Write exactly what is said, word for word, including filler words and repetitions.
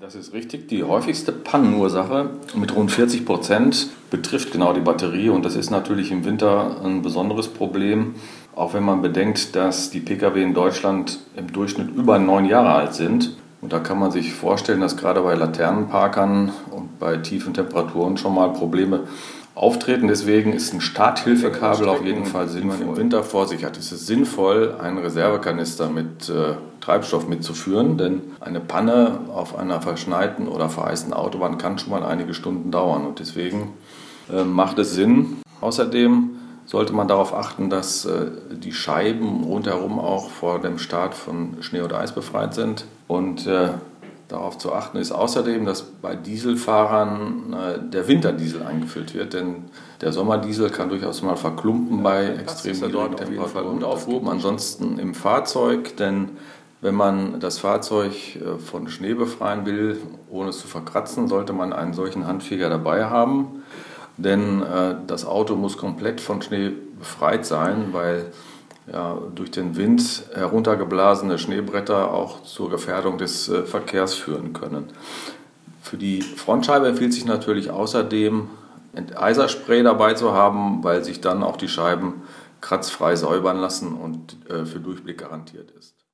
Das ist richtig. Die häufigste Pannenursache mit rund vierzig Prozent betrifft genau die Batterie. Und das ist natürlich im Winter ein besonderes Problem. Auch wenn man bedenkt, dass die Pkw in Deutschland im Durchschnitt über neun Jahre alt sind. Und da kann man sich vorstellen, dass gerade bei Laternenparkern und bei tiefen Temperaturen schon mal Probleme auftreten. Deswegen ist ein Starthilfekabel auf jeden Fall sinnvoll. Wenn man im Winter vor sich hat, ist es sinnvoll, einen Reservekanister mit äh, Treibstoff mitzuführen, denn eine Panne auf einer verschneiten oder vereisten Autobahn kann schon mal einige Stunden dauern und deswegen äh, macht es Sinn. Außerdem sollte man darauf achten, dass äh, die Scheiben rundherum auch vor dem Start von Schnee oder Eis befreit sind und äh, darauf zu achten ist außerdem, dass bei Dieselfahrern äh, der Winterdiesel eingefüllt wird, denn der Sommerdiesel kann durchaus mal verklumpen bei extrem niedrigen Temperaturen und aufgehoben. Ansonsten im Fahrzeug, denn wenn man das Fahrzeug äh, von Schnee befreien will, ohne es zu verkratzen, sollte man einen solchen Handfeger dabei haben, denn äh, das Auto muss komplett von Schnee befreit sein, weil ja, durch den Wind heruntergeblasene Schneebretter auch zur Gefährdung des äh, Verkehrs führen können. Für die Frontscheibe empfiehlt sich natürlich außerdem, Enteiserspray dabei zu haben, weil sich dann auch die Scheiben kratzfrei säubern lassen und äh, für Durchblick garantiert ist.